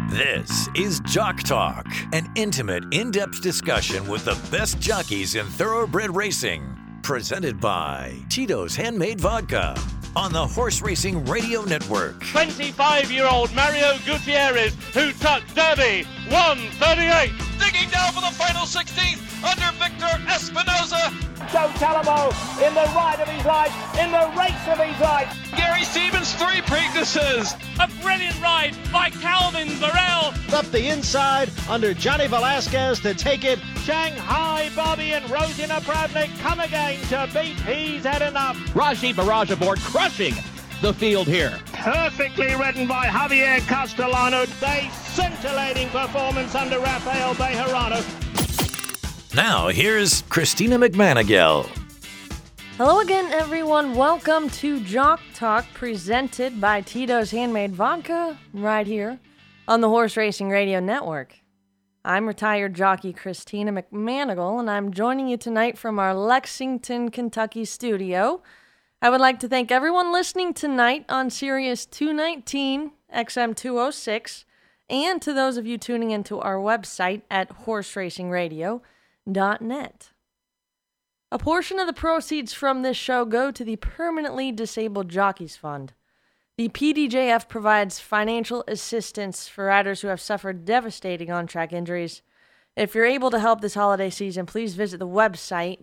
This is Jock Talk, an intimate, in-depth discussion with the best jockeys in thoroughbred racing. Presented by Tito's Handmade Vodka on the Horse Racing Radio Network. 25-year-old Mario Gutierrez, who took Derby 138. Digging down for the final 16th under Victor Espinoza. Joe Talamo in the ride of his life, in the race of his life. Gary Stevens, 3 Preaknesses. A brilliant ride by Calvin Burrell. Up the inside under Johnny Velasquez to take it. Shanghai Bobby and Rosina Pravnik come again to beat He's Had Enough. Raji Barrage aboard, crushing the field here. Perfectly ridden by Javier Castellano. A scintillating performance under Rafael Bejarano. Now, here's Christina McManigal. Hello again, everyone. Welcome to Jock Talk, presented by Tito's Handmade Vodka, right here on the Horse Racing Radio Network. I'm retired jockey Christina McManigal, and I'm joining you tonight from our Lexington, Kentucky studio. I would like to thank everyone listening tonight on Sirius 219, XM 206, and to those of you tuning into our website at horseracingradio.net. A portion of the proceeds from this show go to the Permanently Disabled Jockeys Fund. The PDJF provides financial assistance for riders who have suffered devastating on-track injuries. If you're able to help this holiday season, please visit the website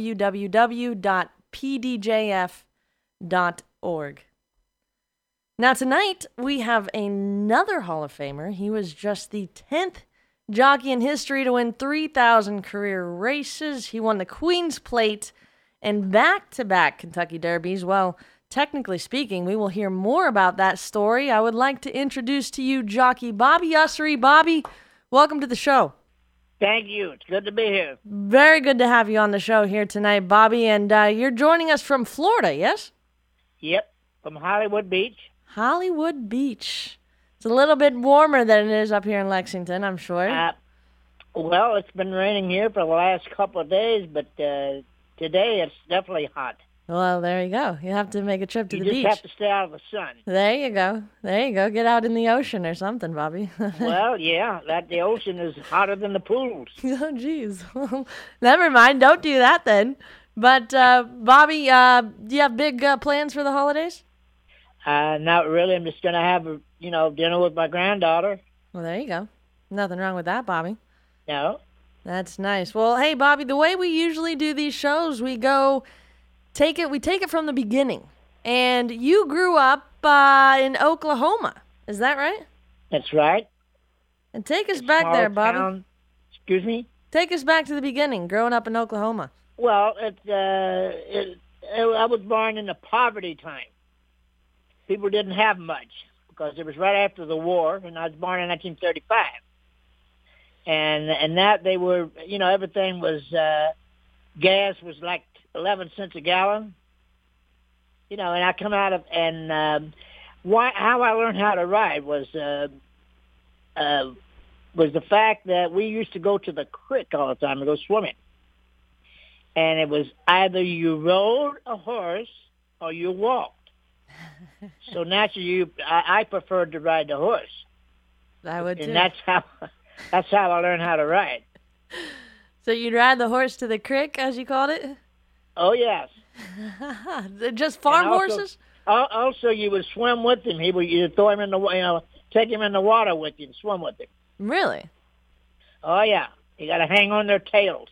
www.pdjf.org. Now tonight, we have another Hall of Famer. He was just the 10th jockey in history to win 3,000 career races. He won the Queen's Plate and back-to-back Kentucky Derbies. Well, technically speaking, we will hear more about that story. I would like to introduce to you jockey Bobby Ussery. Bobby, welcome to the show. Thank you. It's good to be here. Very good to have you on the show here tonight, Bobby. And you're joining us from Florida, yes? Yep, from Hollywood Beach. Hollywood Beach. It's a little bit warmer than it is up here in Lexington, I'm sure. Well, it's been raining here for the last couple of days, but today it's definitely hot. Well, there you go. You have to make a trip to the beach. You just have to stay out of the sun. There you go. There you go. Get out in the ocean or something, Bobby. Well, yeah, the ocean is hotter than the pools. Oh, geez. Never mind. Don't do that then. But, Bobby, do you have big plans for the holidays? Not really. I'm just going to have dinner with my granddaughter. Well, there you go. Nothing wrong with that, Bobby. No. That's nice. Well, hey, Bobby, the way we usually do these shows, we take it from the beginning. And you grew up in Oklahoma. Is that right? That's right. And take us back there, Bobby. Town. Excuse me? Take us back to the beginning, growing up in Oklahoma. Well, I was born in the poverty time. People didn't have much because it was right after the war, and I was born in 1935. And that they were, everything was, gas was like 11 cents a gallon. And I come out of, and how I learned how to ride was the fact that we used to go to the creek all the time and go swimming. And it was either you rode a horse or you walked. So naturally, I preferred to ride the horse. I would too. And that's how I learned how to ride. So you'd ride the horse to the creek, as you called it? Oh, yes. Just farm horses? Also, you would swim with him. You'd throw him in the, take him in the water with you and swim with him. Really? Oh, yeah. You got to hang on their tails.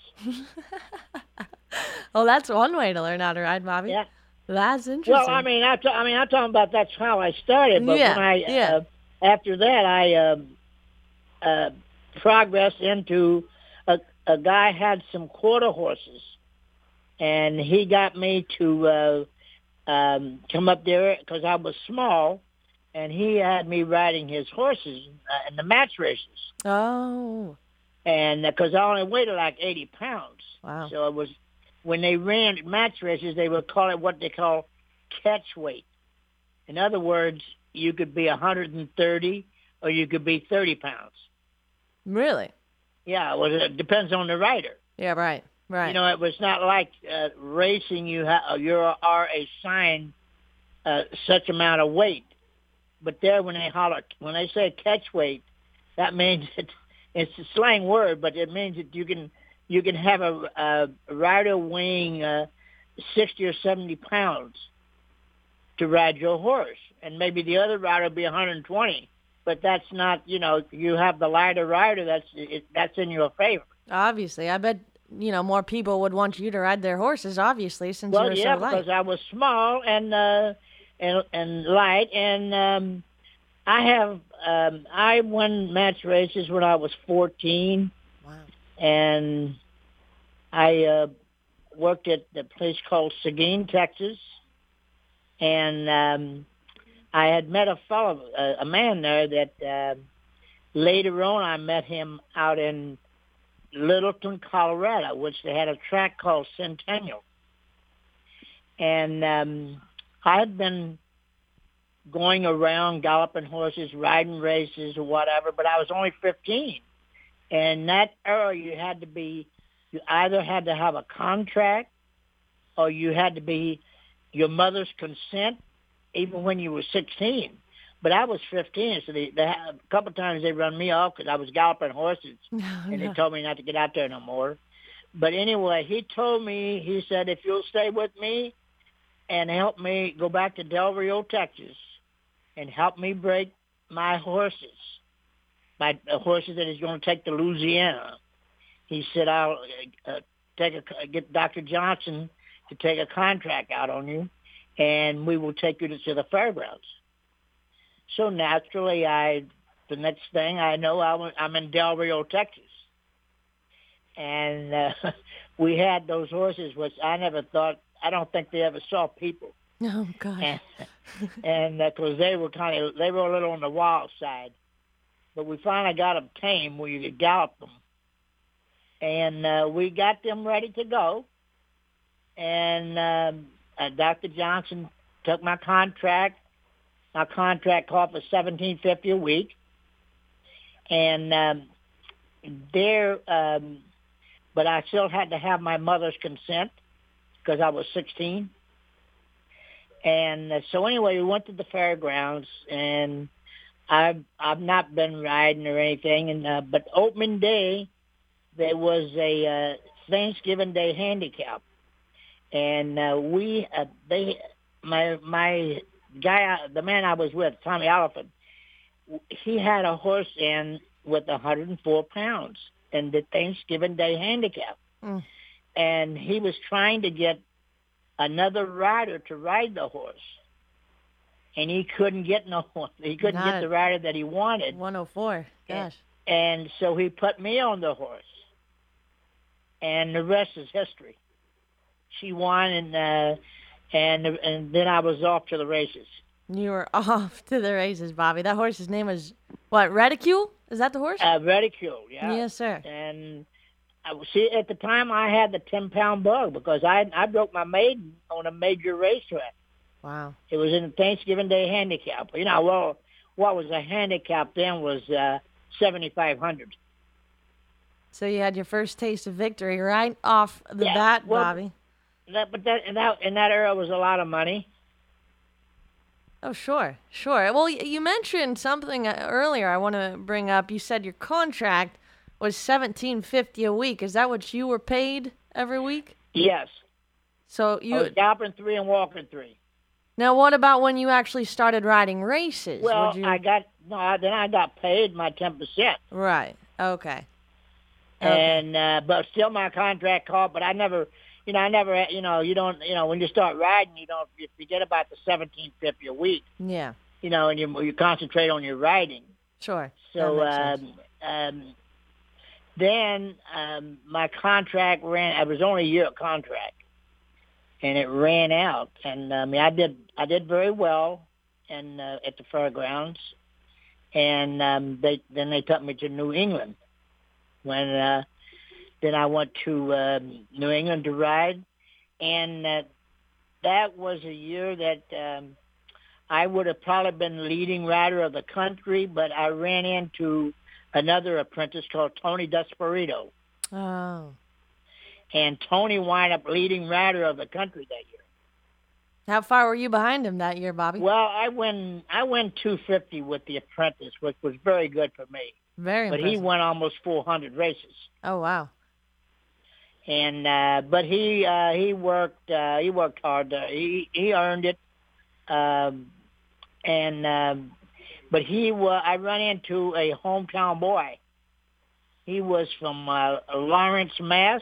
Oh, that's one way to learn how to ride, Bobby. Yeah. That's interesting. Well, I'm talking about that's how I started. But after that, I progressed into a guy had some quarter horses, and he got me to come up there because I was small, and he had me riding his horses in the match races. Oh. And because I only weighed like 80 pounds. Wow. So it was, when they ran match races, they would call it what they call catch weight. In other words, you could be 130 or you could be 30 pounds. Really? Yeah, well, it depends on the rider. Yeah, right. It was not like racing. You are assigned such amount of weight. But there, when they say catch weight, that means it's a slang word, but it means that you can have a rider weighing 60 or 70 pounds to ride your horse, and maybe the other rider will be 120. But that's not, you have the lighter rider. That's in your favor. Obviously, I bet more people would want you to ride their horses. Obviously, since you're so light. Because I was small and light, and I won match races when I was 14. Wow. And I worked at the place called Seguin, Texas, and I had met a man there that later on I met him out in Littleton, Colorado, which they had a track called Centennial. And I had been going around galloping horses, riding races or whatever, but I was only 15. And in that era, you either had to have a contract or you had to be your mother's consent even when you were 16. But I was 15, so a couple of times they run me off because I was galloping horses, and they told me not to get out there no more. But anyway, he told me, he said, if you'll stay with me and help me go back to Del Rio, Texas, and help me break my horses that he's going to take to Louisiana. He said, I'll get Dr. Johnson to take a contract out on you, and we will take you to the fairgrounds. So naturally, the next thing I know, I'm in Del Rio, Texas. And we had those horses, which I don't think they ever saw people. Oh, gosh. And because they were a little on the wild side. But we finally got them tame where you could gallop them. And we got them ready to go. And Dr. Johnson took my contract. My contract called for $17.50 a week. And but I still had to have my mother's consent because I was 16. And so anyway, we went to the fairgrounds, and I've not been riding or anything. And but opening day, there was a Thanksgiving Day handicap, and my guy, the man I was with, Tommy Oliphant, he had a horse in with 104 pounds in the Thanksgiving Day handicap. And he was trying to get another rider to ride the horse. And he couldn't get no one. He couldn't get the rider that he wanted. 104, gosh. And so he put me on the horse. And the rest is history. She won, and then I was off to the races. You were off to the races, Bobby. That horse's name was, what, Reticule? Is that the horse? Reticule, yeah. Yes, sir. And see, at the time I had the 10-pound bug because I broke my maiden on a major racetrack. Wow. It was in the Thanksgiving Day handicap. What was a handicap then was 7,500. So you had your first taste of victory right off the bat, Bobby. In that era was a lot of money. Oh, sure. Well, you mentioned something earlier I want to bring up. You said your contract was $17.50 a week. Is that what you were paid every week? Yes. So I was galloping 3 and walking 3. Now, what about when you actually started riding races? Well, then I got paid my 10%. Right. Okay. And but still my contract called, but I never, you don't, when you start riding, you forget about the $17.50 a week. Yeah. And you concentrate on your riding. Sure. So then my contract ran. It was only a year contract, and it ran out. And I did very well, and at the fairgrounds, and they took me to New England. When then I went to New England to ride, and that was a year that I would have probably been leading rider of the country, but I ran into another apprentice called Tony Desperado. Oh. And Tony wound up leading rider of the country that year. How far were you behind him that year, Bobby? Well, I won 250 with the Apprentice, which was very good for me. Very impressive. But he won almost 400 races. Oh, wow. And but he worked hard. He earned it. But I run into a hometown boy. He was from Lawrence, Mass.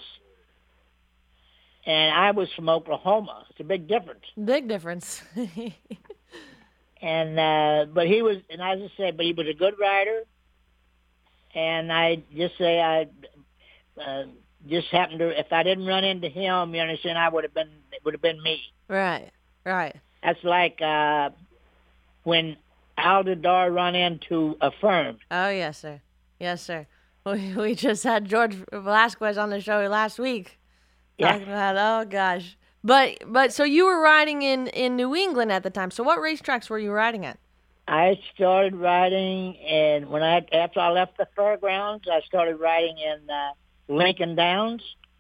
And I was from Oklahoma. It's a big difference. Big difference. And but he was, and as I said, but he was a good rider. And I just say I just happened to, if I didn't run into him, you understand, it would have been me. Right. That's like when Aldadar run into Affirmed. Oh, yes, sir. Yes, sir. We just had George Velasquez on the show last week. Talking about, oh gosh. But so you were riding in New England at the time. So what racetracks were you riding at? I started riding, and after I left the fairgrounds, I started riding in Lincoln Downs,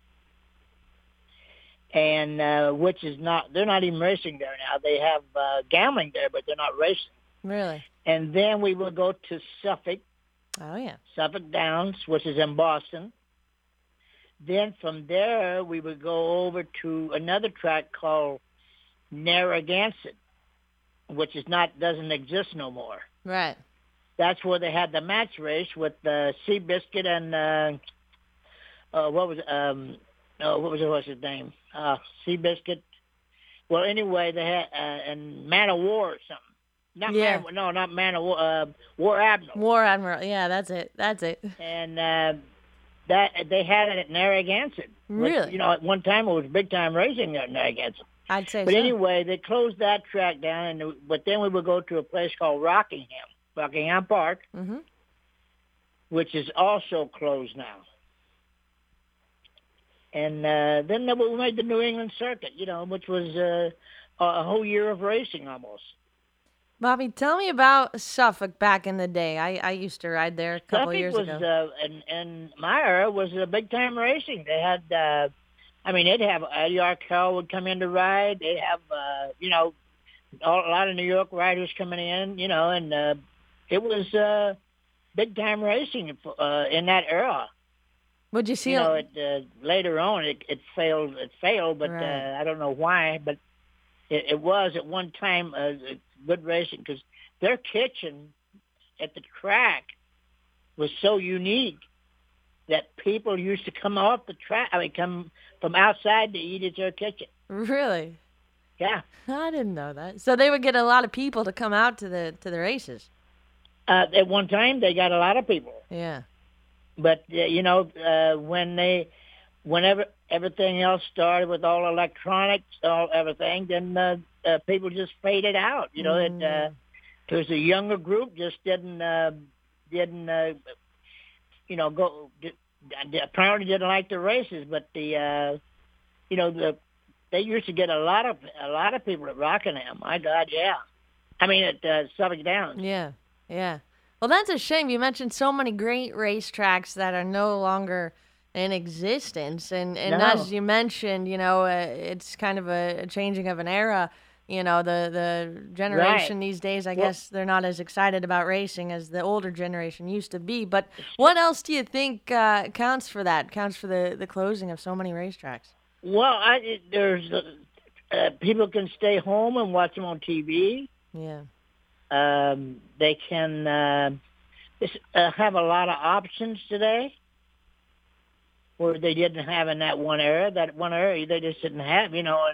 and which is they're not even racing there now. They have gambling there, but they're not racing. Really? And then we would go to Suffolk. Oh, yeah. Suffolk Downs, which is in Boston. Then from there, we would go over to another track called Narragansett, which doesn't exist no more. Right. That's where they had the match race with Seabiscuit and what was his name? Seabiscuit. Well, anyway, they had and Man of War or something. Not Man of War. War Admiral. War Admiral. Yeah, that's it. And that they had it at Narragansett. Really? Which, at one time it was big time racing at Narragansett. I'd say but so. But anyway, they closed that track down, but then we would go to a place called Rockingham Park, mm-hmm. which is also closed now. And then we made the New England Circuit, which was a whole year of racing almost. Bobby, tell me about Suffolk back in the day. I used to ride there a couple of years ago. In my era, was big time racing. They had, they'd have Eddie Arkell would come in to ride. They'd have, a lot of New York riders coming in, and it was big time racing in that era. Would you see? Later on, it failed. It failed, but right. I don't know why. But it was at one time good racing because their kitchen at the track was so unique that people used to come off the track. Come from outside to eat at their kitchen. Really? Yeah. I didn't know that. So they would get a lot of people to come out to the races. At one time, they got a lot of people. Yeah. But whenever everything else started with all electronics, everything, then people just faded out. Because the younger group just didn't apparently didn't like the races. But they used to get a lot of people at Rockingham. My God, yeah. At Suffolk Downs. Yeah. Well, that's a shame. You mentioned so many great racetracks that are no longer in existence, and as you mentioned, it's kind of a changing of an era. The generation these days, I guess they're not as excited about racing as the older generation used to be. But what else do you think counts for that? Counts for the closing of so many racetracks? Well, there's people can stay home and watch them on TV. Yeah. They can have a lot of options today where they didn't have in that one era. That one era they just didn't have,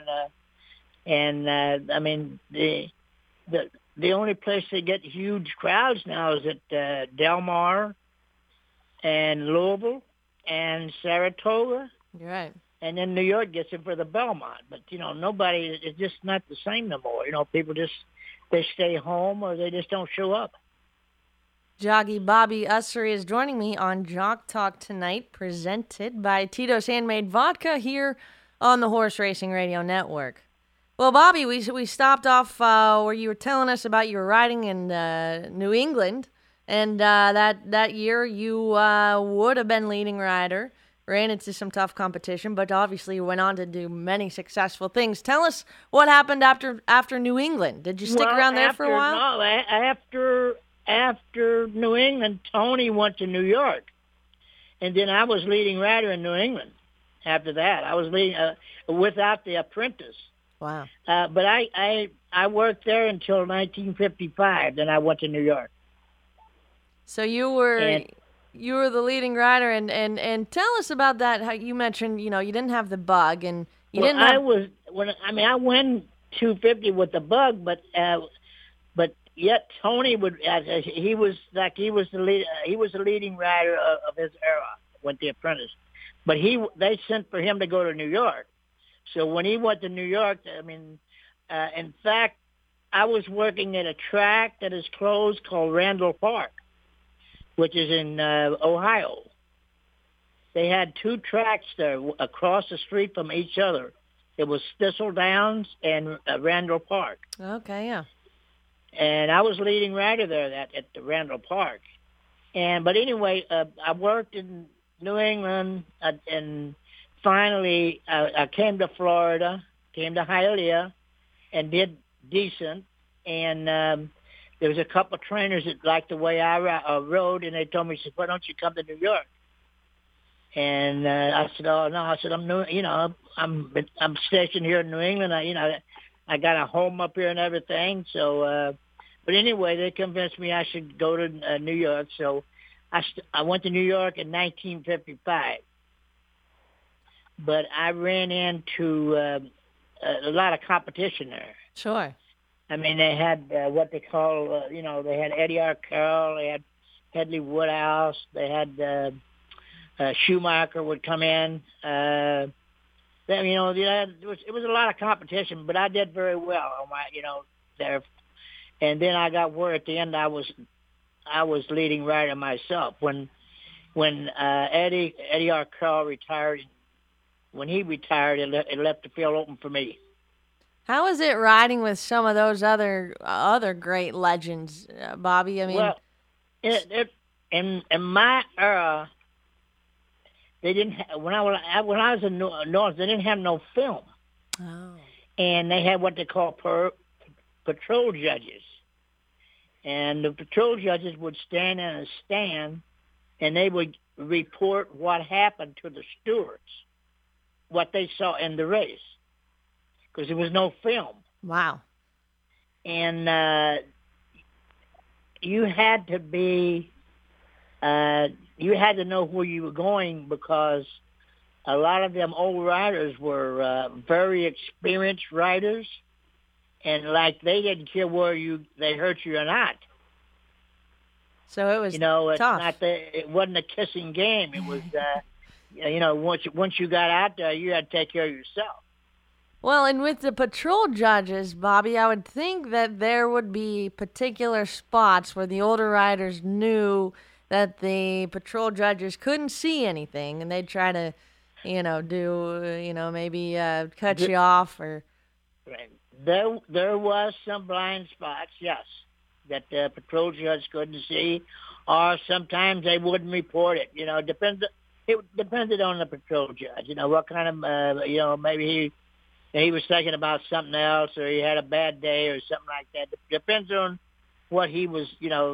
the only place they get huge crowds now is at Del Mar and Louisville and Saratoga. You're right. And then New York gets it for the Belmont. But, nobody, it's just not the same no more. People just, they stay home or they just don't show up. Jockey Bobby Ussery is joining me on Jock Talk tonight, presented by Tito's Handmade Vodka here on the Horse Racing Radio Network. Well, Bobby, we stopped off where you were telling us about your riding in New England, and that year you would have been leading rider ran into some tough competition, but obviously you went on to do many successful things. Tell us what happened after New England. Did you stick around there for a while? No, after New England, Tony went to New York, and then I was leading rider in New England. After that, I was leading without the apprentice. Wow! But I worked there until 1955. Then I went to New York. So you were the leading rider, and tell us about that. How you mentioned, you didn't have the bug, and you didn't. I won 250 with the bug, but yet Tony would he was the leading rider of his era with the apprentice, but they sent for him to go to New York. So when he went to New York, in fact, I was working at a track that is closed called Randall Park, which is in Ohio. They had two tracks there across the street from each other. It was Thistle Downs and Randall Park. Okay, yeah. And I was leading rider there at the Randall Park. But anyway, I worked in New England, and finally I came to Florida, came to Hialeah, and did decent. And there was a couple of trainers that liked the way I rode, and they told me, "Why don't you come to New York?" And I said, "Oh no," I said, I'm stationed here in New England. I got a home up here and everything. So, but anyway, they convinced me I should go to New York. So I went to New York in 1955. But I ran into a lot of competition there. Sure. They had what they call, they had Eddie R. Carroll, they had Hedley Woodhouse, they had Schumacher would come in. It was a lot of competition, but I did very well on my, there. And then I got word at the end I was leading rider myself when Eddie R. Carroll retired. When he retired, it left the field open for me. How is it riding with some of those other great legends, Bobby? Well, in my era, they didn't. When I was in North, they didn't have no film. Oh. And they had what they call patrol judges, and the patrol judges would stand in a stand, and they would report what happened to the stewards, what they saw in the race, because there was no film. Wow. And you had to know where you were going, because a lot of them old riders were very experienced riders, and they didn't care they hurt you or not. So it was tough. It wasn't a kissing game. It was once you got out there, you had to take care of yourself. Well, and with the patrol judges, Bobby, I would think that there would be particular spots where the older riders knew that the patrol judges couldn't see anything, and they'd try to, maybe cut you off or. Right. There was some blind spots, yes, that the patrol judge couldn't see, or sometimes they wouldn't report it. It depended on the patrol judge. What kind of, maybe he was thinking about something else, or he had a bad day or something like that. It depends on what he was,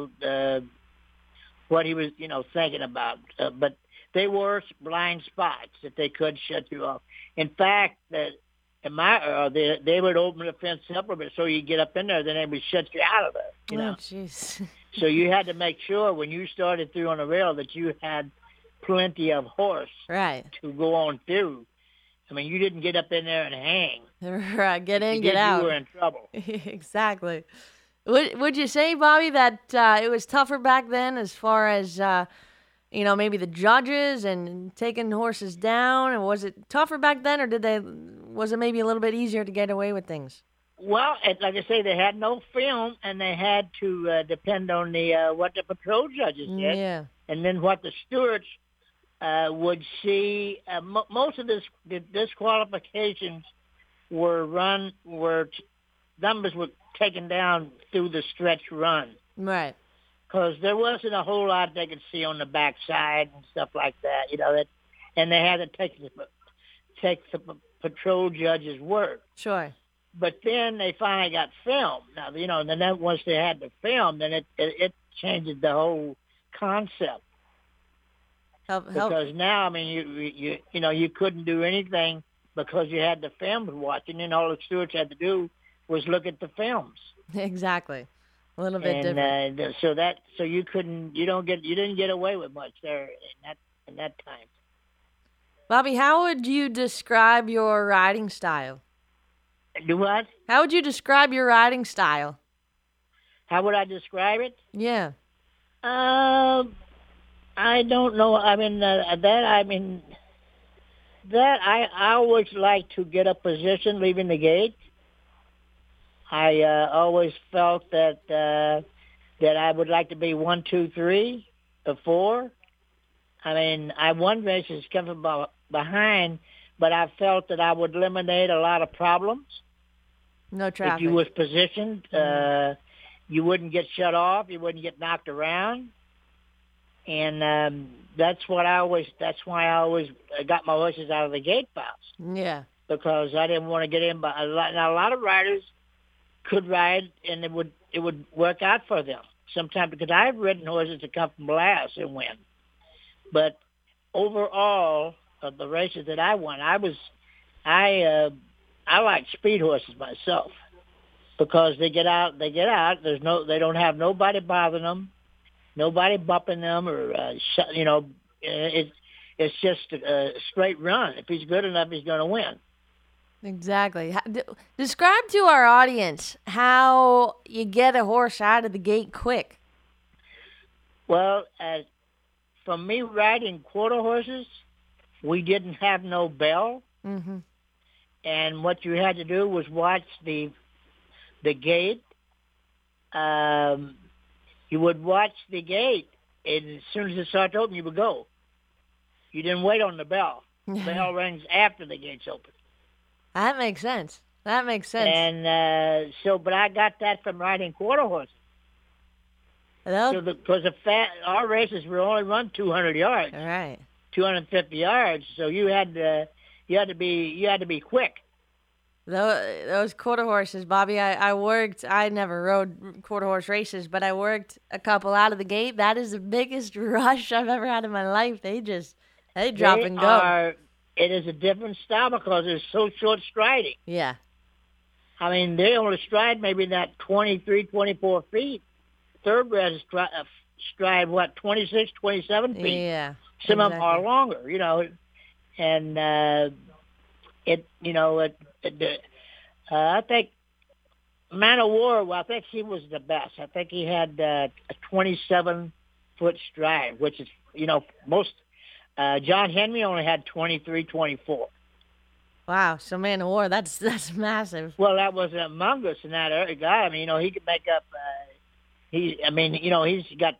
thinking about. But they were blind spots that they could shut you off. In fact, in my era, they would open the fence up a bit so you get up in there, then they would shut you out of there. Oh, jeez. So you had to make sure when you started through on the rail that you had plenty of horse to go on through. You didn't get up in there and hang. Right, get in, get out. You were in trouble. Exactly. Would you say, Bobby, that it was tougher back then as far as, maybe the judges and taking horses down? And was it tougher back then, or was it maybe a little bit easier to get away with things? Well, like I say, they had no film, and they had to depend on what the patrol judges did. Yeah. And then what the stewards would see. Most of the disqualifications numbers were taken down through the stretch run. Right. Because there wasn't a whole lot they could see on the backside and stuff like that. and they had to take the patrol judge's word. Sure. But then they finally got film. Now, and then once they had the film, then it changes the whole concept. Because now, I mean, you couldn't do anything because you had the films watching, and all the stewards had to do was look at the films. Exactly. A little bit different. So you didn't get away with much there in that time. Bobby, how would you describe your riding style? Do what? How would you describe your riding style? How would I describe it? Yeah. I don't know. I always like to get a position leaving the gate. I always felt that I would like to be 1, 2, 3, or 4. I mean, I won races coming from behind, but I felt that I would eliminate a lot of problems. No traffic. If you was positioned, you wouldn't get shut off. You wouldn't get knocked around. And that's why I always got my horses out of the gate fast. Yeah. Because I didn't want to get in. But a lot of riders could ride, and it would work out for them sometimes. Because I've ridden horses that come from last and win. But overall, of the races that I won, I like speed horses myself because they get out. They don't have nobody bothering them, nobody bumping them, or it's just a straight run. If he's good enough, he's going to win. Exactly. Describe to our audience how you get a horse out of the gate quick. Well, for me riding quarter horses, we didn't have no bell. Mm-hmm. And what you had to do was watch the gate. You would watch the gate, and as soon as it started to open, you would go. You didn't wait on the bell. The bell rings after the gate's open. That makes sense. And but I got that from riding quarter horses. Because our races were only run 200 yards. All right. 250 yards. So you had to be quick. Those quarter horses, Bobby. I never rode quarter horse races, but I worked a couple out of the gate. That is the biggest rush I've ever had in my life. They drop and go. It is a different style because it's so short striding. Yeah. I mean, they only stride maybe that 23, 24 feet. Thoroughbreds stride, 26, 27 feet? Yeah. Some of them are longer, and I think Man of War, I think he was the best. I think he had a 27-foot stride, which is, most, John Henry only had 23, 24. Wow, so Man of War, that's massive. Well, that was among us in that guy. I mean, he could make up, he's got,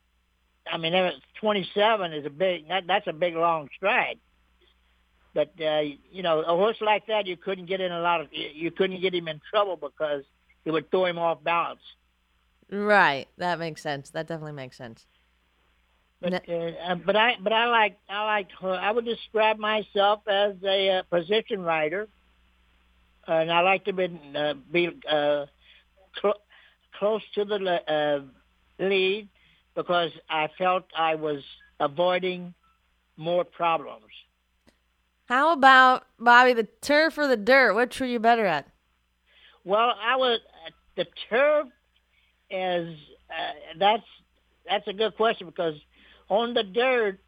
27 is that's a big, long stride. But, a horse like that, you couldn't get him in trouble because it would throw him off balance. Right. That makes sense. That definitely makes sense. But I would describe myself as a position rider, and I like to be close to the lead because I felt I was avoiding more problems. How about, Bobby, the turf or the dirt? Which were you better at? Well, the turf is that's a good question because on the dirt,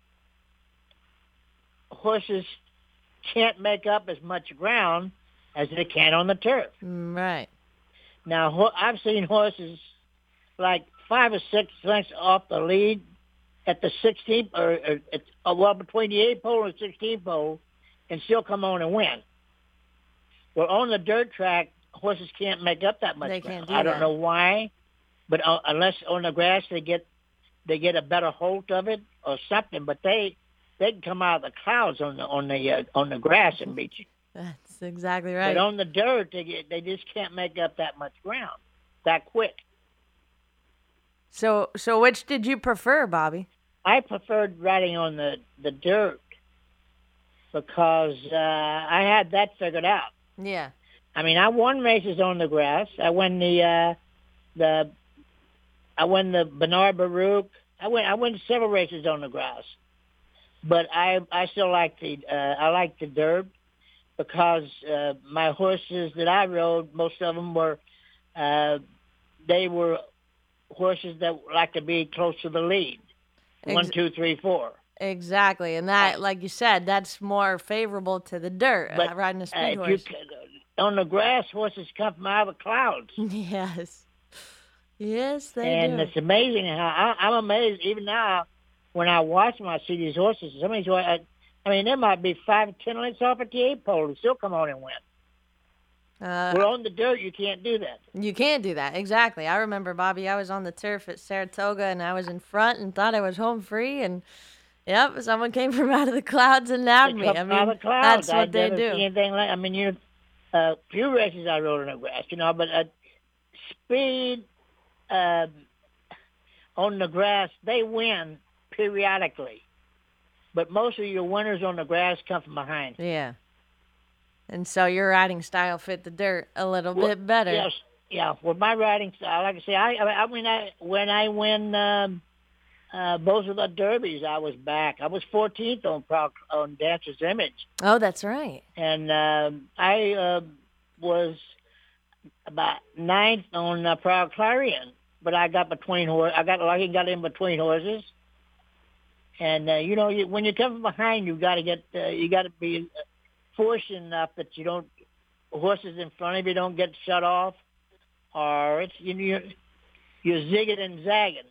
horses can't make up as much ground as they can on the turf. Right. Now, I've seen horses like 5 or 6 lengths off the lead at the 16th, between the 8th pole and the 16th pole, and still come on and win. Well, on the dirt track, horses can't make up that much ground. Can't do I don't know why, but unless on the grass they get a better hold of it or something. But they can come out of the clouds on the grass and beat you. That's exactly right. But on the dirt, they just can't make up that much ground that quick. So which did you prefer, Bobby? I preferred riding on the dirt because I had that figured out. Yeah. I mean, I won races on the grass. I won the Bernard Baruch. I won several races on the grass. But I still like the dirt because my horses that I rode, most of them were they were horses that like to be close to the lead. 1, 2, 3, 4. Exactly, and that, like you said, that's more favorable to the dirt. But, riding a speed horse. On the grass, horses come from out of the clouds. Yes. Yes, they do. And it's amazing how I'm amazed even now when I watch them. I see these horses. Some of these, I mean, there might be 5 to 10 lengths off at the 8-pole and still come on and win. We're on the dirt. You can't do that. You can't do that. Exactly. I remember, Bobby, I was on the turf at Saratoga, and I was in front and thought I was home free, and yep, someone came from out of the clouds and nabbed me. I mean, that's what they do. Anything like, I mean, few races I rode on the grass, but speed on the grass, they win periodically. But most of your winners on the grass come from behind. Yeah. And so your riding style fit the dirt a little bit better. Yes, yeah. Well, my riding style, like I say, when I win both of the derbies, I was back. I was 14th on Dancer's Image. Oh, that's right. And I was about 9th on Proud Clarion, but I got between horses. I got lucky, got in between horses. And when you come from behind, you got to be fortunate enough that horses in front of you don't get shut off, or it's you're zigging and zagging.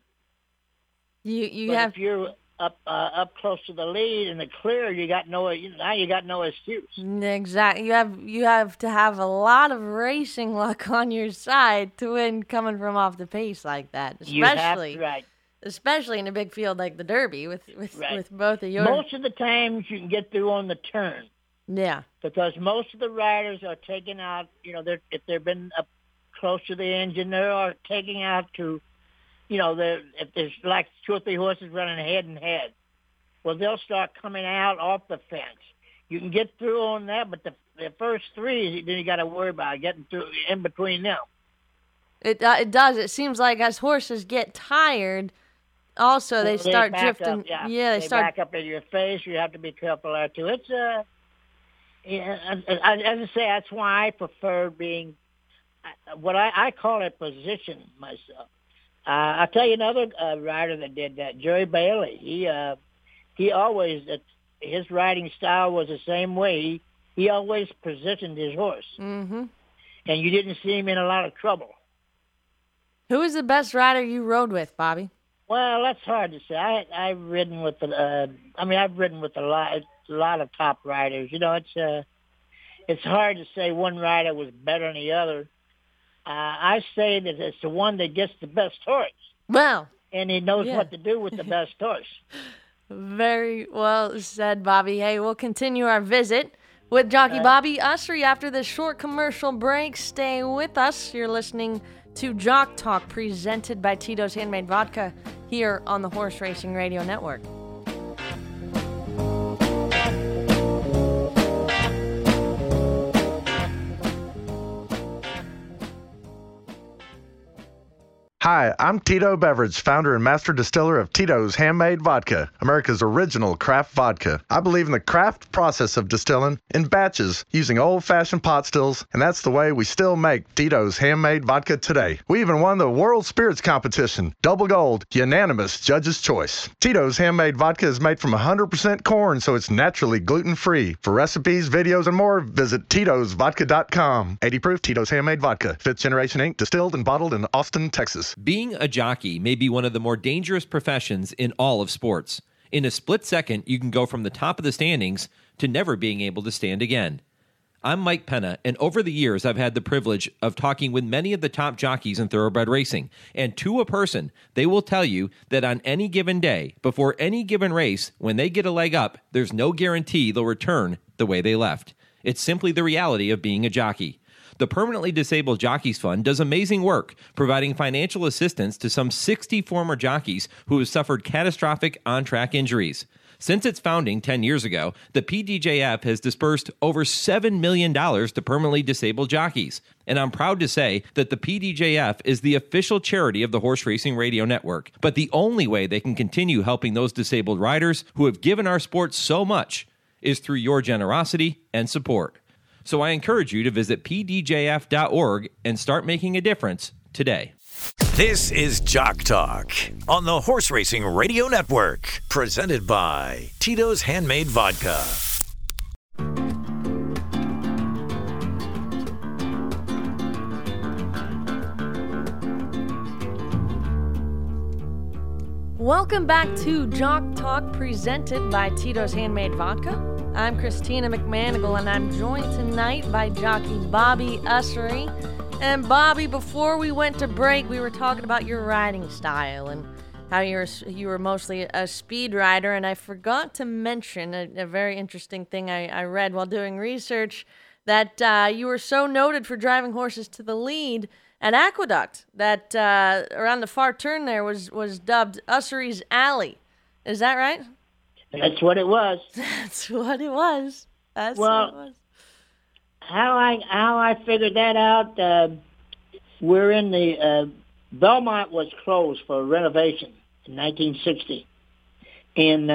If you're up close to the lead in the clear, you got no excuse. Exactly. You have to have a lot of racing luck on your side to win coming from off the pace like that. Especially in a big field like the Derby with both of yours. Most of the times you can get through on the turn. Yeah. Because most of the riders are taking out, if they've been up close to the engine, they are taking out to, if there's like 2 or 3 horses running head and head, well, they'll start coming out off the fence. You can get through on that, but the first 3, then you got to worry about getting through in between them. It does. It seems like as horses get tired, also they start drifting. Up, they start back up in your face. You have to be careful there too. It's as I say, that's why I prefer being what I call a position myself. I'll tell you another rider that did that, Jerry Bailey. He always, his riding style was the same way. He always positioned his horse. Mm-hmm. And you didn't see him in a lot of trouble. Who is the best rider you rode with, Bobby? Well, that's hard to say. I've ridden with I've ridden with a lot of top riders. It's hard to say one rider was better than the other. I say that it's the one that gets the best horse. Well, and he knows what to do with the best horse. Very well said, Bobby. Hey, we'll continue our visit with jockey Bobby Usry after this short commercial break. Stay with us. You're listening to Jock Talk, presented by Tito's Handmade Vodka here on the Horse Racing Radio Network. Hi, I'm Tito Beverage, founder and master distiller of Tito's Handmade Vodka, America's original craft vodka. I believe in the craft process of distilling in batches using old-fashioned pot stills, and that's the way we still make Tito's Handmade Vodka today. We even won the World Spirits Competition, double gold, unanimous judge's choice. Tito's Handmade Vodka is made from 100% corn, so it's naturally gluten-free. For recipes, videos, and more, visit Tito'sVodka.com. 80 proof Tito's Handmade Vodka, 5th Generation Inc., distilled and bottled in Austin, Texas. Being a jockey may be one of the more dangerous professions in all of sports. In a split second, you can go from the top of the standings to never being able to stand again. I'm Mike Penna, and over the years, I've had the privilege of talking with many of the top jockeys in thoroughbred racing. And to a person, they will tell you that on any given day, before any given race, when they get a leg up, there's no guarantee they'll return the way they left. It's simply the reality of being a jockey. The Permanently Disabled Jockeys Fund does amazing work, providing financial assistance to some 60 former jockeys who have suffered catastrophic on-track injuries. Since its founding 10 years ago, the PDJF has dispersed over $7 million to permanently disabled jockeys. And I'm proud to say that the PDJF is the official charity of the Horse Racing Radio Network. But the only way they can continue helping those disabled riders who have given our sport so much is through your generosity and support. So I encourage you to visit pdjf.org and start making a difference today. This is Jock Talk on the Horse Racing Radio Network, presented by Tito's Handmade Vodka. Welcome back to Jock Talk, presented by Tito's Handmade Vodka. I'm Christina McManigal, and I'm joined tonight by jockey Bobby Ussery. And Bobby, before we went to break, we were talking about your riding style and how you were mostly a speed rider. And I forgot to mention a very interesting thing I read while doing research, that you were so noted for driving horses to the lead at Aqueduct that around the far turn there was dubbed Ussery's Alley. Is that right? That's what it was. That's what it was. That's well, what it was. How I figured that out, we're in the Belmont was closed for renovation in 1960, and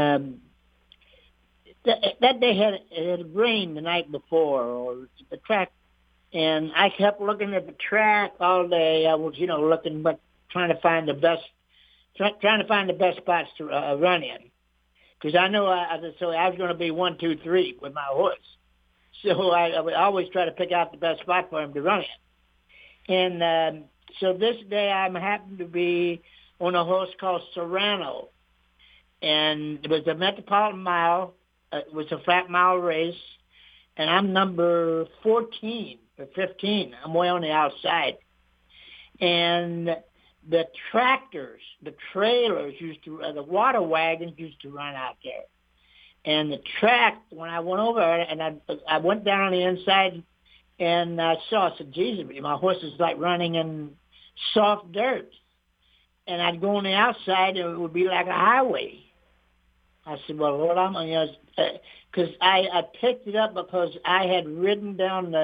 that day it had rained the night before, or the track, and I kept looking at the track all day. I was looking, but trying to find the best spots to run in, because I know I was going to be 1, 2, 3 with my horse. So I would always try to pick out the best spot for him to run in. And so this day I happened to be on a horse called Serrano. And it was a Metropolitan Mile. It was a flat mile race. And I'm number 14 or 15. I'm way on the outside. And the tractors, the trailers the water wagons used to run out there. And the track, when I went over and I went down on the inside and I said, Jesus, my horse is like running in soft dirt. And I'd go on the outside and it would be like a highway. I said, well, what because I picked it up because I had ridden down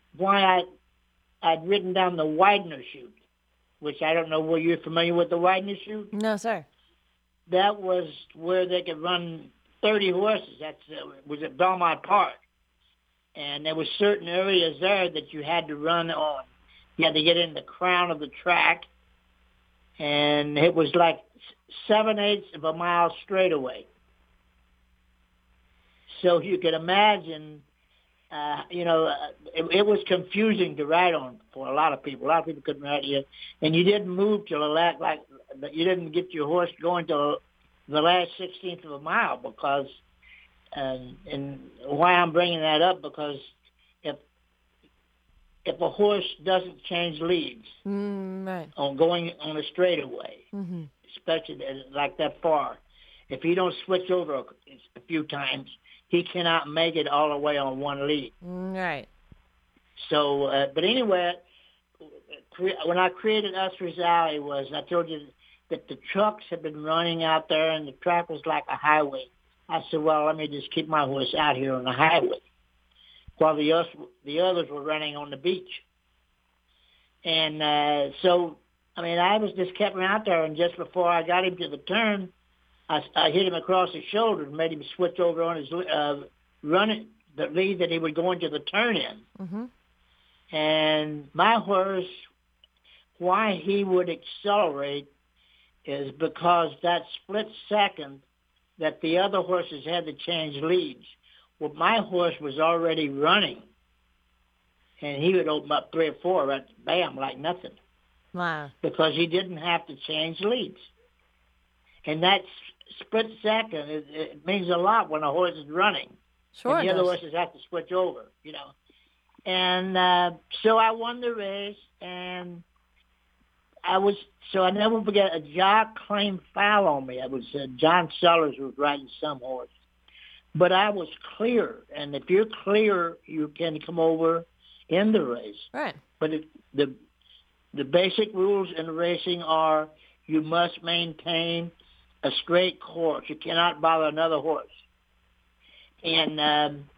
I'd ridden down the Widener chute, which I don't know, were you familiar with the Widener chute? No, sir. That was where they could run 30 horses. That was at Belmont Park. And there were certain areas there that you had to run on. You had to get in the crown of the track. And it was like 7/8 of a mile straightaway. So you could imagine, it was confusing to ride on for a lot of people. A lot of people couldn't ride here. And you didn't move till you didn't get your horse going till the last 16th of a mile, because, and why I'm bringing that up, because if a horse doesn't change leads right. on going on a straightaway, especially like that far, if he don't switch over a few times, he cannot make it all the way on one lead. Right. So, but anyway, when I created Ussery's Alley I told you that the trucks had been running out there and the track was like a highway. I said, well, let me just keep my horse out here on the highway while the others were running on the beach. And so, I was just kept him out there, and just before I got him to the turn, I hit him across his shoulder and made him switch over on his running the lead that he would go into the turn in. Mm-hmm. And my horse, why he would accelerate is because that split second that the other horses had to change leads. Well, my horse was already running, and he would open up 3 or 4, right, bam, like nothing. Wow. Because he didn't have to change leads. And that split second, it means a lot when a horse is running. Sure. And the other horses have to switch over, And so I won the race, and I never forget, a jock claimed foul on me. It was John Sellers was riding some horse. But I was clear, and if you're clear, you can come over in the race. Right. But the basic rules in racing are you must maintain a straight course. You cannot bother another horse. And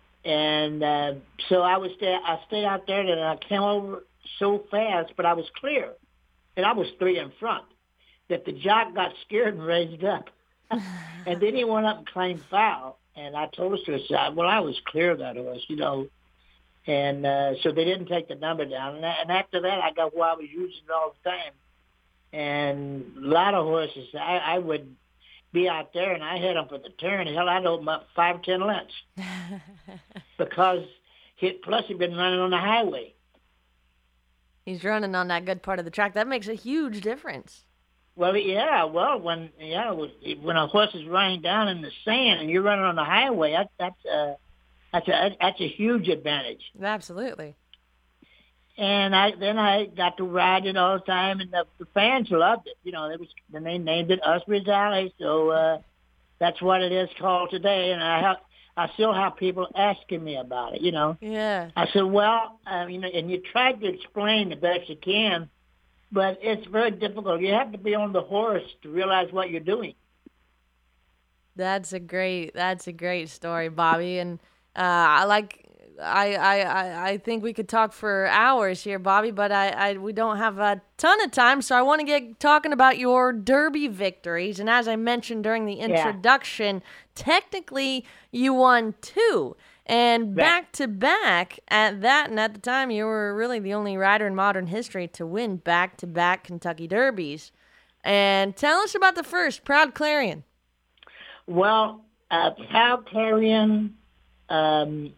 so I stayed out there, and I came over so fast, but I was clear, and I was 3 in front, that the jock got scared and raised up. And then he went up and claimed foul. And I told us to his side, well, I was clear of that horse, And so they didn't take the number down. And after that, I got where I was using it all the time. And a lot of horses, I would be out there, and I hit them for the turn. Hell, I'd open up 5 or 10 lengths. Plus he'd been running on the highway. He's running on that good part of the track. That makes a huge difference. Well, yeah. Well, when a horse is running down in the sand and you're running on the highway, that's a huge advantage. Absolutely. And I got to ride it all the time, and the fans loved it. They named it Usbridge Alley, so that's what it is called today. And I still have people asking me about it. Yeah. I said, well, and you tried to explain the best you can. But it's very difficult. You have to be on the horse to realize what you're doing. That's a great story, Bobby. And I think we could talk for hours here, Bobby, but we don't have a ton of time, so I want to get talking about your Derby victories. And as I mentioned during the introduction, technically you won 2. And back-to-back at that, and at the time, you were really the only rider in modern history to win back-to-back Kentucky Derbies. And tell us about the first, Proud Clarion. Well, Proud Clarion, 3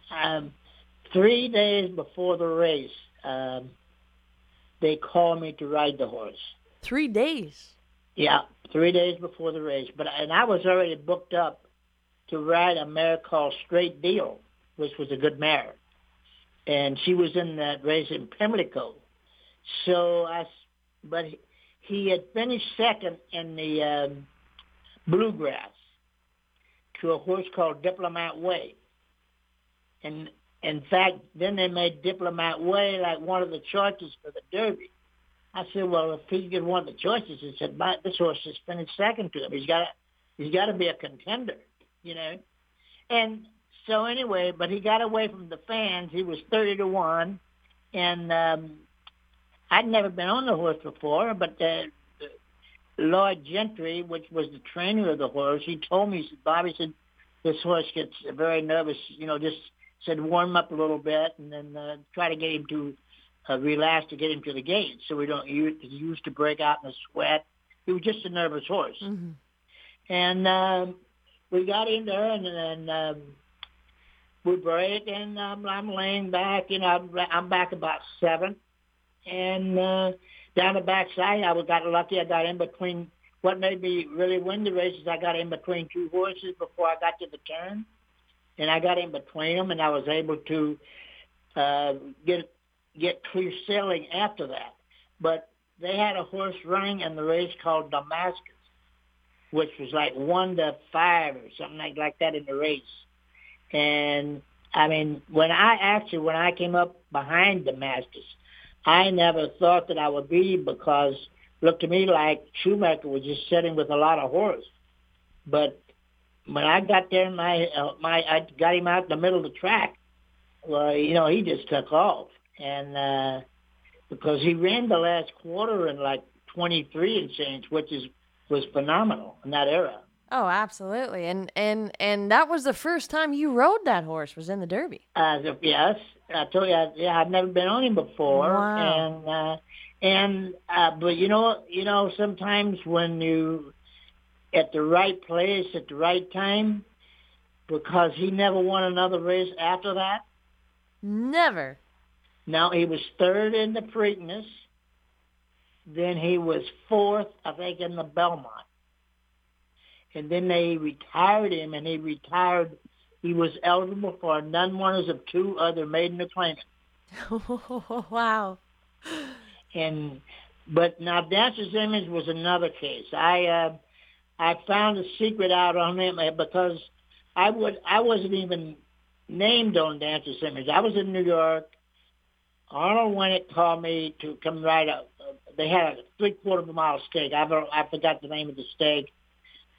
days before the race, they called me to ride the horse. 3 days? Yeah, 3 days before the race. And I was already booked up to ride a mare called Straight Deal, which was a good mare. And she was in that race in Pimlico. But he had finished second in the Bluegrass to a horse called Diplomat Way. And in fact, then they made Diplomat Way like one of the choices for the Derby. I said, well, if he get one of the choices, he said, this horse has finished second to him. He's got to be a contender. And so anyway, but he got away from the fans. He was 30-1, and I'd never been on the horse before, but Lloyd Gentry, which was the trainer of the horse, he told me, he said, Bobby said, this horse gets very nervous, just said warm up a little bit and then try to get him to relax to get him to the gate so he used to break out in a sweat. He was just a nervous horse. Mm-hmm. And we got in there, and then we break, and I'm laying back. I'm back about 7. And down the backside, I got lucky. I got in between. What made me really win the race is I got in between 2 horses before I got to the turn. And I got in between them, and I was able to get clear sailing after that. But they had a horse running in the race called Damascus, which was like 1-5 or something like that in the race. And I mean, when I came up behind Damascus, I never thought that I would be, because it looked to me like Shoemaker was just sitting with a lot of horse. But when I got there, I got him out in the middle of the track. Well, he just took off, and because he ran the last quarter in like 23 and change, which was phenomenal in that era. Oh, absolutely. And that was the first time you rode that horse, was in the Derby. Yes. I told you, I've never been on him before. Wow. But sometimes when you at the right place at the right time, because he never won another race after that. Never. No, he was 3rd in the Preakness. Then he was 4th, I think, in the Belmont. And then they retired him, and he was eligible for a none-winners of 2 other maiden acclaimants. Wow. But now Dancer's Image was another case. I found a secret out on him because I wasn't even named on Dancer's Image. I was in New York. Arnold Winnick called me to come ride they had a 3/4 of a mile stake. I forgot the name of the stake.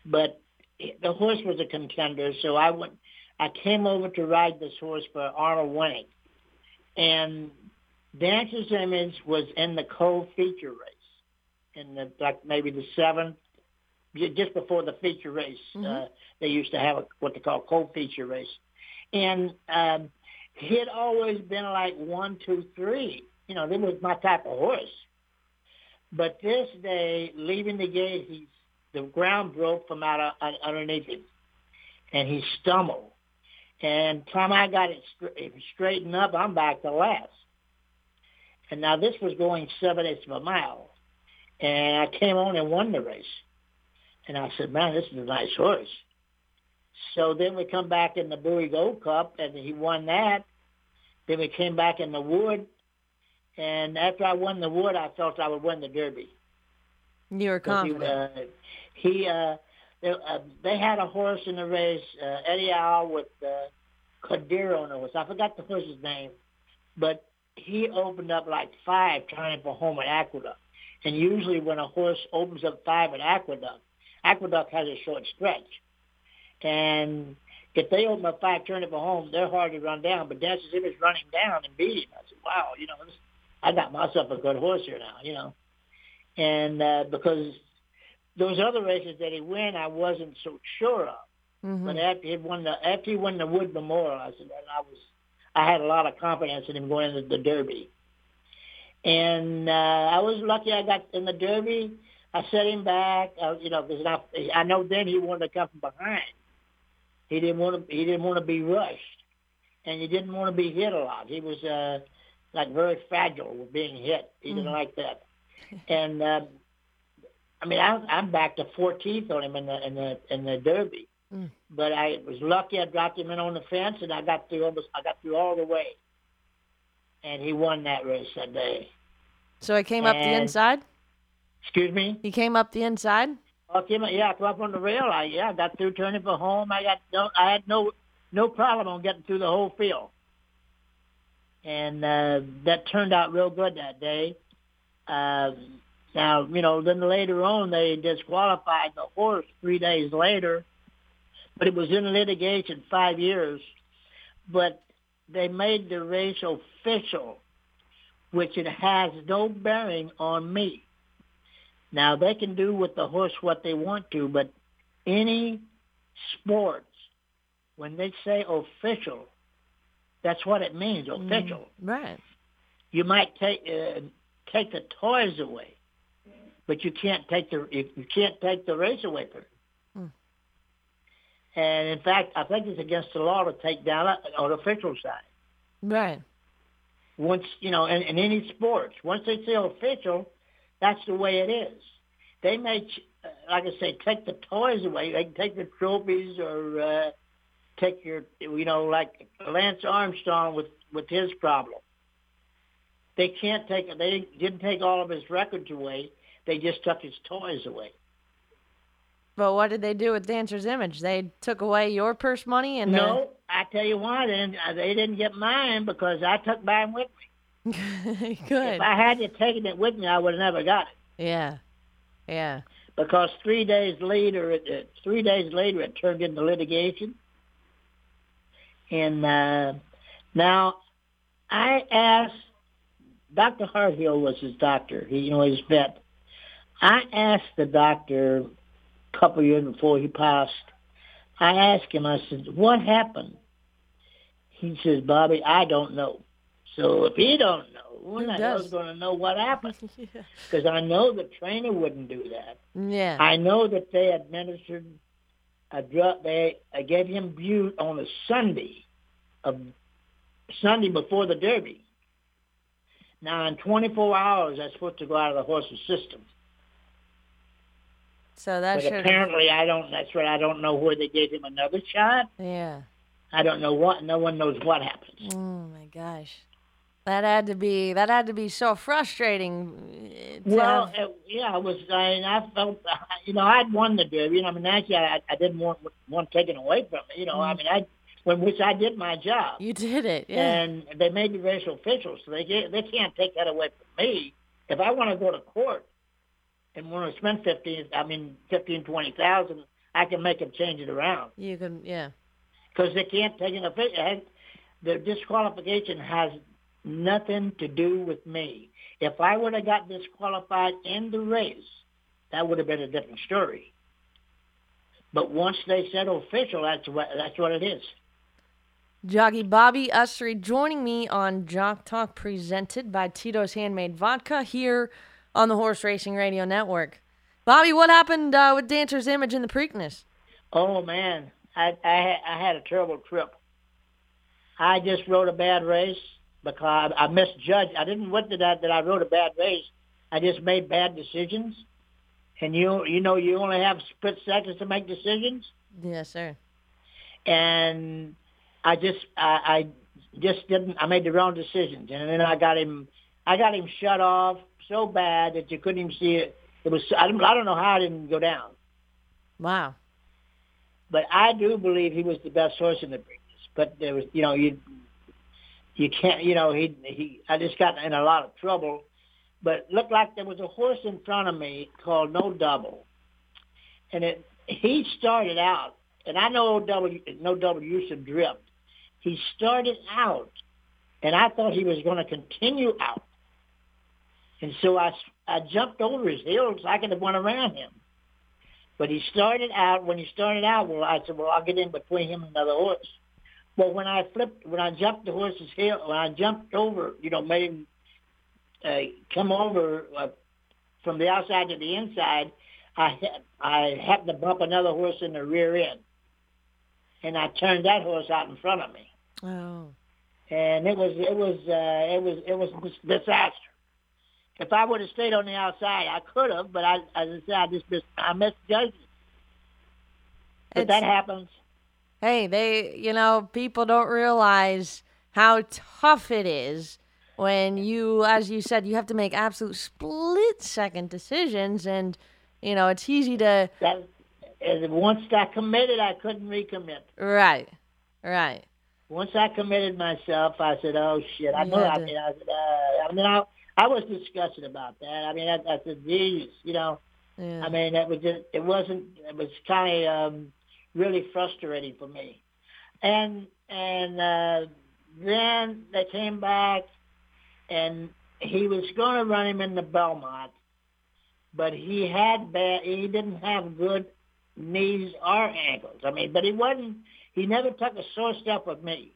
but the horse was a contender, so I came over to ride this horse for Arnold Winning. And Dancer's Image was in the co-feature race, in maybe the 7th, just before the feature race. They used to have what they call co-feature race. And he had always been like 1, 2, 3. You know, this was my type of horse. But this day, leaving the gate, the ground broke from out underneath him, and he stumbled. And time I got it straightened up, I'm back to last. And now this was going 7/8 of a mile. And I came on and won the race. And I said, man, this is a nice horse. So then we come back in the Bowie Gold Cup, and he won that. Then we came back in the Wood. And after I won the Wood, I felt I would win the Derby. You were confident. They had a horse in the race, Eddie Al with Kadir on the horse. I forgot the horse's name, but he opened up like 5 turning for home at Aqueduct. And usually when a horse opens up 5 at Aqueduct has a short stretch. And if they open up 5 turning for home, they're hard to run down. But Dancer's Image running down and beat him. I said, wow, I got myself a good horse here now, And because those other races that he won, I wasn't so sure of. But after he won the Wood Memorial, I said I had a lot of confidence in him going into the Derby. And I was lucky I got in the Derby. I set him back, because I know then he wanted to come from behind. He didn't want to be rushed, and he didn't want to be hit a lot. He was very fragile with being hit. He didn't like that. And I'm back to 14th on him in the Derby. But I was lucky. I dropped him in on the fence, and I got through all the way. And he won that race that day. So I came up the inside? Excuse me? He came up the inside? I came up on the rail. I got through turning for home. I had no problem on getting through the whole field. And that turned out real good that day. Now, then later on they disqualified the horse 3 days later, but it was in litigation 5 years. But they made the race official, which it has no bearing on me. Now, they can do with the horse what they want to, but any sports, when they say official, that's what it means, official. Right. You might take the toys away, but you can't take the race away from it. And in fact, I think it's against the law to take down on the official side. Right. Once in any sports, once they say official, that's the way it is. They may, like I say, take the toys away. They can take the trophies or take your, like Lance Armstrong with his problem. They didn't take all of his records away. They just took his toys away. But what did they do with Dancer's Image? They took away your purse money? No, I tell you why. They didn't get mine because I took mine with me. Good. If I hadn't taken it with me, I would have never got it. Yeah. Because 3 days later, it turned into litigation. And now I asked, Dr. Harthill was his doctor. His vet. I asked the doctor a couple of years before he passed. I asked him, I said, what happened? He says, Bobby, I don't know. So if he don't know, who the hell is going to know what happened? Because I know the trainer wouldn't do that. Yeah. I know that they administered a drug. They gave him Bute on a Sunday before the Derby. Now, in 24 hours, that's supposed to go out of the horse's system. So that but apparently, I don't know where they gave him another shot. Yeah. I don't know what. No one knows what happened. Oh my gosh, that had to be so frustrating. Well, it was. I felt. I'd won the Derby. Actually, I didn't want one taken away from me. I did my job. You did it, yeah. And they made the race official, so they can't take that away from me. If I want to go to court and want to spend $20,000, I can make them change it around. You can, yeah. Because they can't take an official. The disqualification has nothing to do with me. If I would have got disqualified in the race, that would have been a different story. But once they said official, that's what it is. Jockey Bobby Usry joining me on Jock Talk, presented by Tito's Handmade Vodka here on the Horse Racing Radio Network. Bobby, what happened with Dancer's Image in the Preakness? Oh, man. I had a terrible trip. I just rode a bad race because I misjudged. I didn't want that I rode a bad race. I just made bad decisions. And you only have split seconds to make decisions. Yes, sir. And I just didn't. I made the wrong decisions, and then I got him shut off so bad that you couldn't even see it. It was. I don't know how I didn't go down. Wow. But I do believe he was the best horse in the Preakness. But there was, you can't, I just got in a lot of trouble. But it looked like there was a horse in front of me called No Double. And he started out, and I know No Double used to drift. He started out, and I thought he was going to continue out. And so I jumped over his heels. I could have went around him. But he started out, I said, I'll get in between him and another horse. Well, when I jumped the horse's heel, when I jumped over, made him come over from the outside to the inside, I happened to bump another horse in the rear end. And I turned that horse out in front of me. Oh. And it was a disaster. If I would have stayed on the outside, I could have, but as I said, I misjudged it. But that happens. Hey, people don't realize how tough it is when you, as you said, you have to make absolute split-second decisions, and, it's easy to... Once I committed, I couldn't recommit. Right. Once I committed myself, I said, "Oh shit!" I was disgusted about that. I mean, I said, "Jesus," Yeah. I mean, it was kind of really frustrating for me. And then they came back, and he was going to run him in the Belmont, but he didn't have good knees or ankles. I mean, but he never took a sore step with me.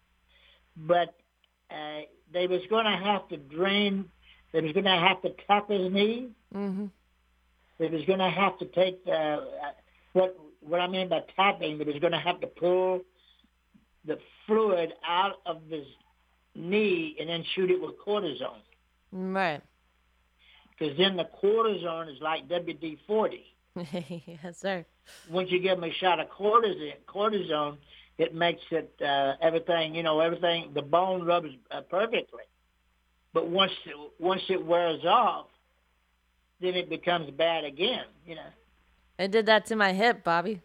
But they was going to have to they was going to have to tap his knee. Mm-hmm. They was going to have to take what I mean by tapping, they was going to have to pull the fluid out of his knee and then shoot it with cortisone. Right. Because then the cortisone is like WD-40. Yes, sir. Once you give them a shot of cortisone, it makes it everything, the bone rubs perfectly. But once it wears off, then it becomes bad again, It did that to my hip, Bobby.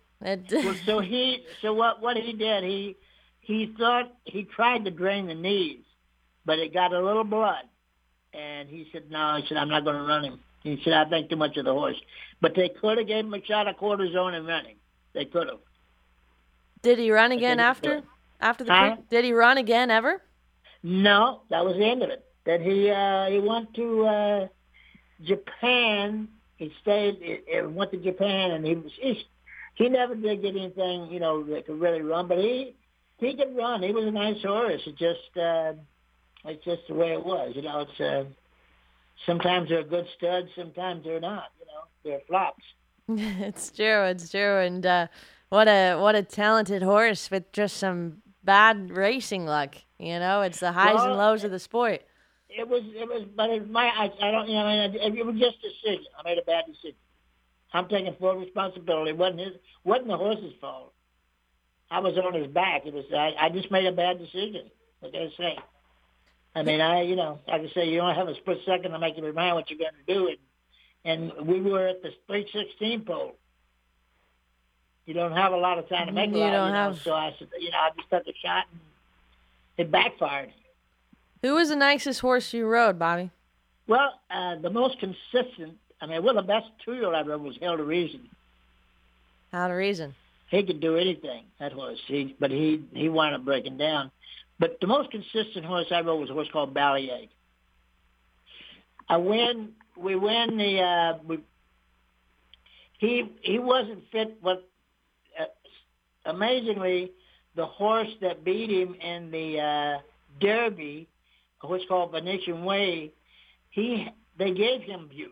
So what he did, he thought he tried to drain the knees, but it got a little blood, and he said, "No," he said, "I'm not going to run him." He said, "I think too much of the horse." But they could have gave him a shot of cortisone and run him. They could have. Did he run again after the? Did he run again ever? No, that was the end of it. Then he went to Japan. He went to Japan, and he never did get anything, that could really run. But he could run. He was a nice horse. It's just the way it was. It's sometimes they're good studs, sometimes they're not. They're flops. It's true, and what a talented horse with just some bad racing luck. It's the highs and lows of the sport. It was, but it was just a decision. I made a bad decision. I'm taking full responsibility. It wasn't the horse's fault. I was on his back. I just made a bad decision. What can I say? I mean, like I say, you don't have a split second to make up your mind what you're going to do. And we were at the 316 pole. You don't have a lot of time to make a lot. So I said, I just took a shot, and it backfired. Who was the nicest horse you rode, Bobby? Well, the most consistent, the best 2-year-old I rode was Hell to Reason. Out of reason. He could do anything, that horse. But he wound up breaking down. But the most consistent horse I rode was a horse called Ballyache. We win the. He wasn't fit, but amazingly, the horse that beat him in the Derby, a horse called Venetian Way, they gave him Butte.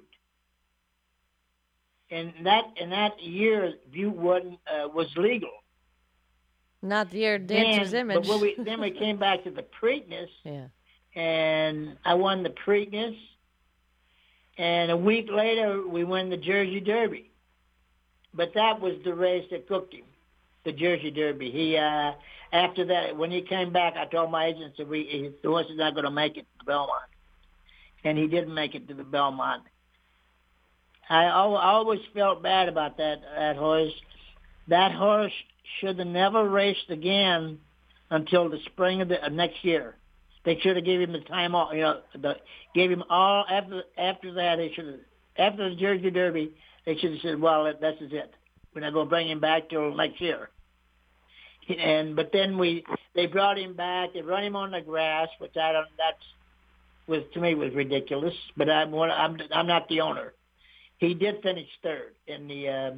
And that year, Butte was legal. Not the year Dancer's Image. But then we came back to the Preakness. Yeah. And I won the Preakness. And a week later, we won the Jersey Derby. But that was the race that cooked him, the Jersey Derby. He after that, when he came back, I told my agent that the horse is not going to make it to Belmont. And he didn't make it to the Belmont. I always felt bad about that horse. That horse should have never raced again until the spring of the next year. They should have given him the time off. Gave him all after that. They should have, after the Jersey Derby, they should have said, "Well, this is it. We're not going to bring him back till next year." But then they brought him back. They run him on the grass, which to me was ridiculous. But I'm not the owner. He did finish third in the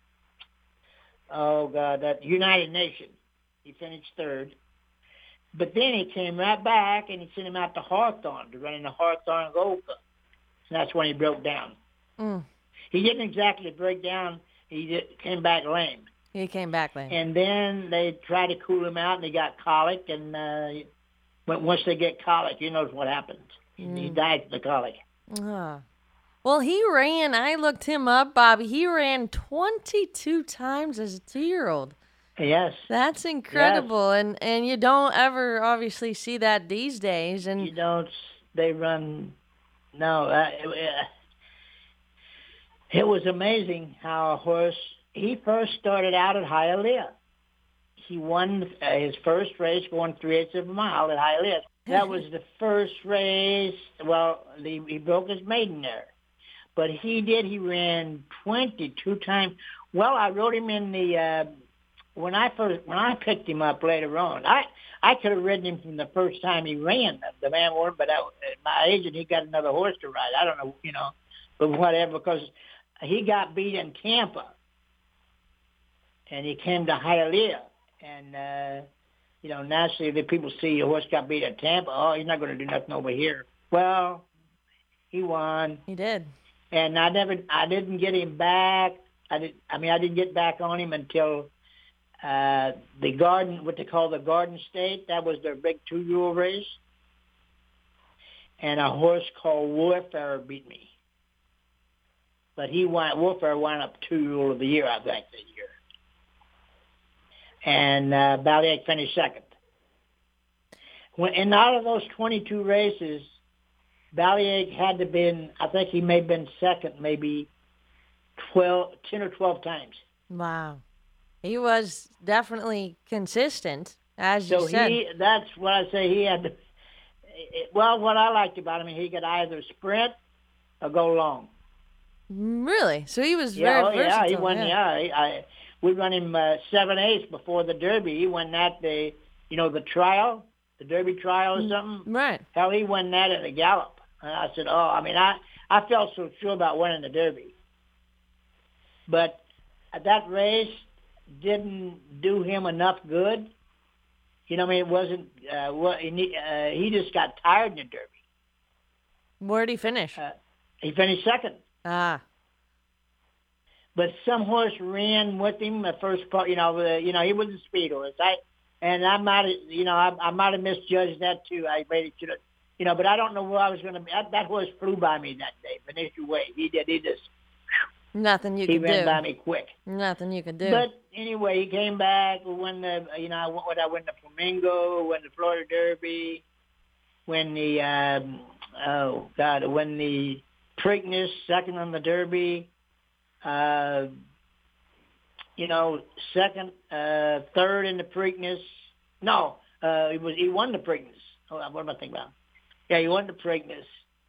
that United Nations. He finished third. But then he came right back and he sent him out to Hawthorne to run in the Hawthorne Gold Cup. And that's when he broke down. Mm. He didn't exactly break down. He came back lame. He came back lame. And then they tried to cool him out, and he got colic. And once they get colic, you know what happens. He died of the colic. Well, I looked him up, Bobby. He ran 22 times as a 2-year-old. Yes. That's incredible. Yes. And you don't ever obviously see that these days. And you don't. They run. No. It was amazing how a horse. He first started out at Hialeah. He won his first race going 3/8 of a mile at Hialeah. That was the first race. Well, he broke his maiden there. But he ran 22 times. Well, I rode him in the, when I picked him up later on, I could have ridden him from the first time he ran, the Van Wert, but my agent, he got another horse to ride. I don't know, but whatever, because he got beat in Tampa. And he came to Hialeah. And, naturally, the people see a horse got beat at Tampa. Oh, he's not going to do nothing over here. Well, he won. He did. And I didn't get him back. I didn't get back on him until the Garden, what they call the Garden State. That was their big 2-year-old race. And a horse called Warfare beat me. But Warfare wound up 2-year-old of the year, I think, that year. And Ballyache finished second. And out of those 22 races, Ballyache had to been, I think he may have been second maybe 10 or 12 times. Wow. He was definitely consistent, as you said. So that's what I say, he had to, well, what I liked about him, he could either sprint or go long. Really? So he was very versatile. Yeah, he won, we run him 7/8 before the Derby. He won that, the trial, the Derby trial or something. Right. Hell, he won that at a gallop. And I said, I felt so sure about winning the Derby. But that race didn't do him enough good. It wasn't, he just got tired in the Derby. Where'd he finish? He finished second. Ah. But some horse ran with him the first part. He was a speed horse. I might have misjudged that too. I made it should have, but I don't know where I was going to be. That horse flew by me that day. Venetian Way. He did. He just. Nothing you could do. He ran by me quick. Nothing you could do. But anyway, he came back. When I won the Flamingo, won the Florida Derby, when the when the Preakness, second on the Derby. Second, third in the Preakness. No, he won the Preakness. Hold on, what am I thinking about? Yeah, he won the Preakness,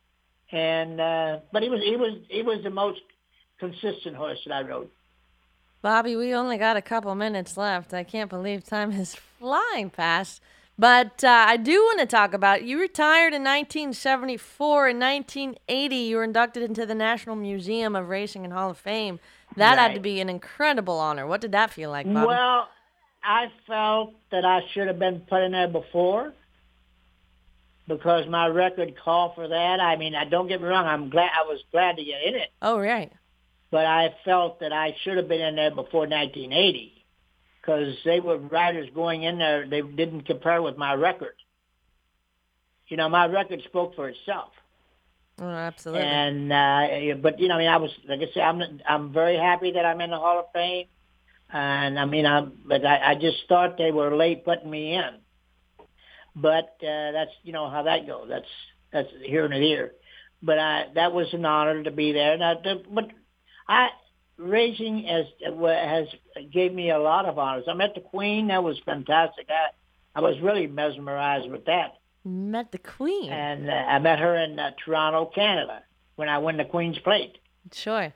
and but he was the most consistent horse that I rode. Bobby, we only got a couple minutes left. I can't believe time is flying past. But I do want to talk about, you retired in 1974. In 1980, you were inducted into the National Museum of Racing and Hall of Fame. That had to be an incredible honor. What did that feel like, Bobby? Well, I felt that I should have been put in there before because my record called for that. I mean, don't get me wrong, I was glad to get in it. Oh, right. But I felt that I should have been in there before 1980 because they were riders going in there. They didn't compare with my record. You know, my record spoke for itself. Oh, absolutely. And but you know, I mean, I was like I said, I'm very happy that I'm in the Hall of Fame. And I mean, I just thought they were late putting me in. But that's, you know, how that goes. That's here and there. But that was an honor to be there. But racing has gave me a lot of honors. I met the Queen. That was fantastic. I was really mesmerized with that. Met the Queen? And I met her in Toronto, Canada, when I won the Queen's Plate. Sure.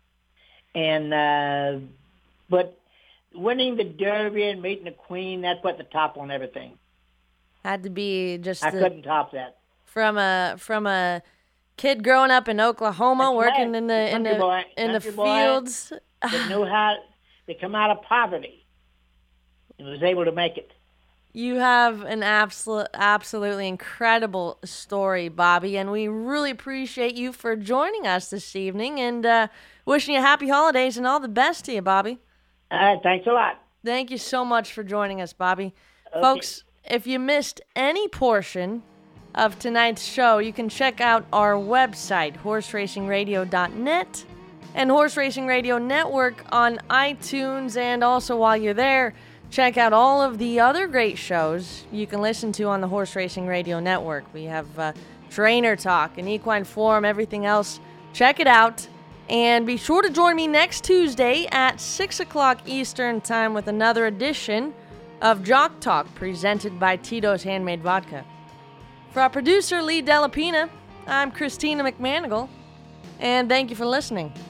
And but winning the Derby and meeting the Queen, that put the top on everything. Had to be just. I couldn't top that. From a kid growing up in Oklahoma, working in the fields, that knew how to come out of poverty and was able to make it. You have an absolutely incredible story, Bobby, and we really appreciate you for joining us this evening. And wishing you happy holidays and all the best to you, Bobby. All right, thanks a lot. Thank you so much for joining us, Bobby. Okay. Folks, if you missed any portion of tonight's show, you can check out our website, horseracingradio.net, and Horse Racing Radio Network on iTunes. And also, while you're there, check out all of the other great shows you can listen to on the Horse Racing Radio Network. We have Trainer Talk and Equine Forum, everything else. Check it out. And be sure to join me next Tuesday at 6 o'clock Eastern Time with another edition of Jock Talk presented by Tito's Handmade Vodka. For our producer, Lee Delapina, I'm Christina McManigal, and thank you for listening.